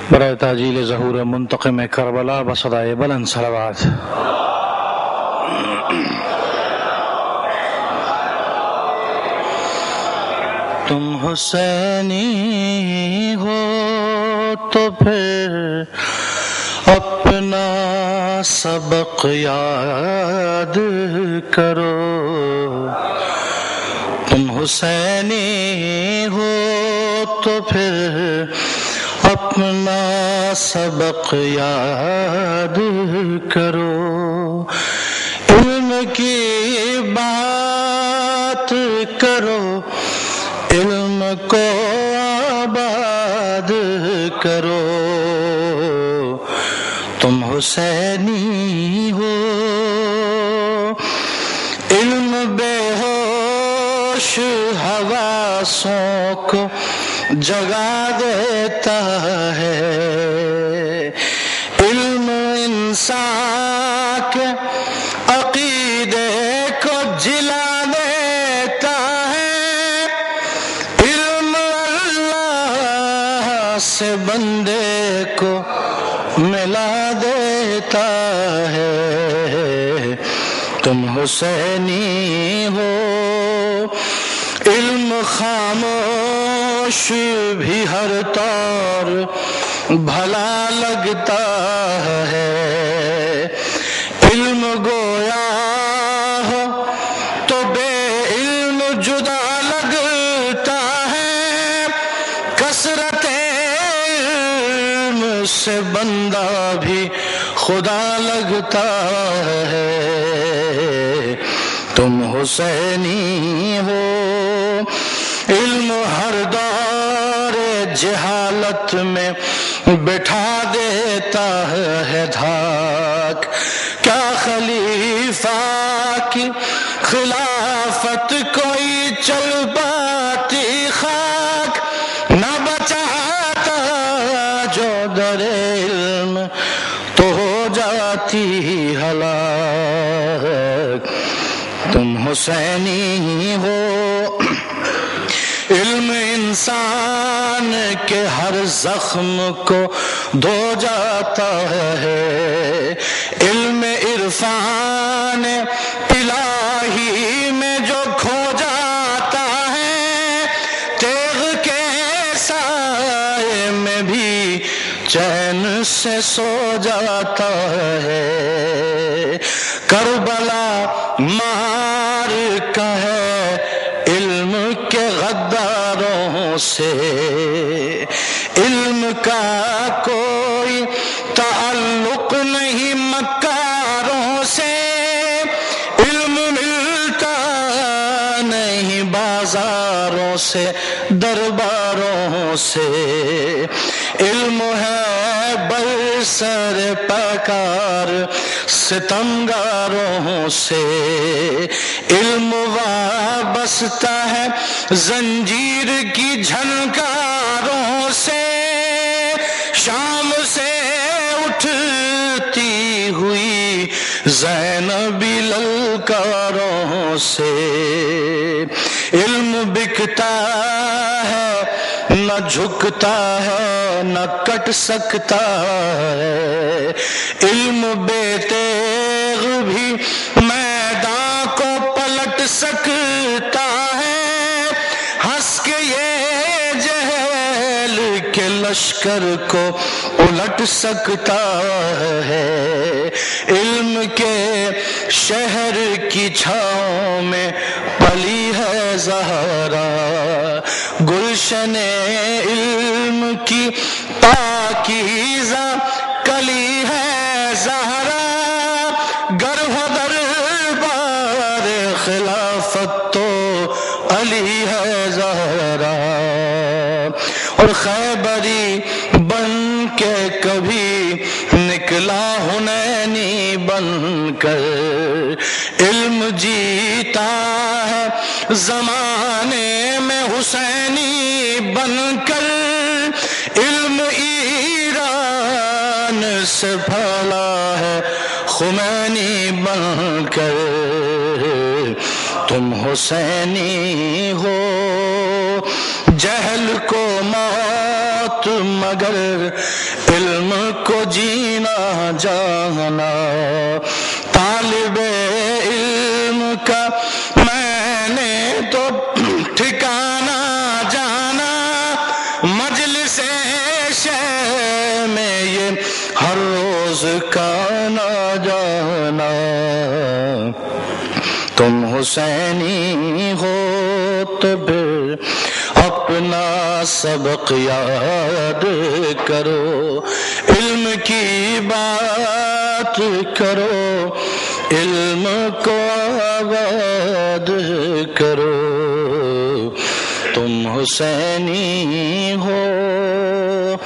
برائے تاجیل ظہور منتقم کربلا بصدائے بلند صلوات۔ تم حسینی ہو تو پھر اپنا سبق یاد کرو، تم حسینی ہو تو پھر اپنا سبق یاد کرو، علم کی بات کرو، علم کو آباد کرو، تم حسینی ہو، علم بے ہوش حواسوں کو جگا دیتا ہے، علم انسان کے عقیدے کو جلا دیتا ہے، علم اللہ سے بندے کو ملا دیتا ہے، تم حسینی ہو، علم خاموش بھی ہر طور بھلا لگتا ہے، علم گویا ہو تو بے علم جدا لگتا ہے، کثرت علم سے بندہ بھی خدا لگتا ہے، تم حسینی ہو، علم ہر دور جہالت میں بٹھا دیتا ہے دھاک، کیا خلیفہ کی خلافت کوئی چل پاتی خاک، نہ بچاتا جو در علم تو ہو جاتی ہلاک، تم حسینی ہو، علم انسان کے ہر زخم کو دھو جاتا ہے، علم عرفان الہی میں جو کھو جاتا ہے، تیغ کے سائے میں بھی چین سے سو جاتا ہے، کربلا مار کا ہے علم کے غداروں سے، علم کا کوئی تعلق نہیں مکاروں سے، علم ملتا نہیں بازاروں سے درباروں سے، علم ہے برسر پیکار ستمگاروں سے، علم وابستہ ہے زنجیر کی جھنکاروں سے، شام سے اٹھتی ہوئی زینبی للکاروں سے، علم بکتا ہے نہ جھکتا ہے نہ کٹ سکتا ہے، علم بے تیغ بھی میدان کو پلٹ سکتا ہے، ہنس کے یہ جہل کے لشکر کو الٹ سکتا ہے، علم کے شہر کی چھاؤں میں پلی ہے زہرا، گلشن علم کی پاکیزہ کلی ہے زہرا، گر ہو دربار خلافت تو علی ہے زہرا، اور خیبری بن کے کبھی نکلا حنینی بن کر، علم جیتا ہے زمانے میں حسینی بن کر، علم ایران سے پھیلا ہے خمینی بن کر، تم حسینی ہو، جہل کو موت وقت مگر علم کو جینا جانا. طالب علم کا میں نے تو ٹھکانا جانا، مجلس شیخ میں یہ ہر روز کا نہ جانا. تم حسینی ہو تو پھر اپنا سبق یاد کرو، علم کی بات کرو، علم کو آباد کرو. تم حسینی ہو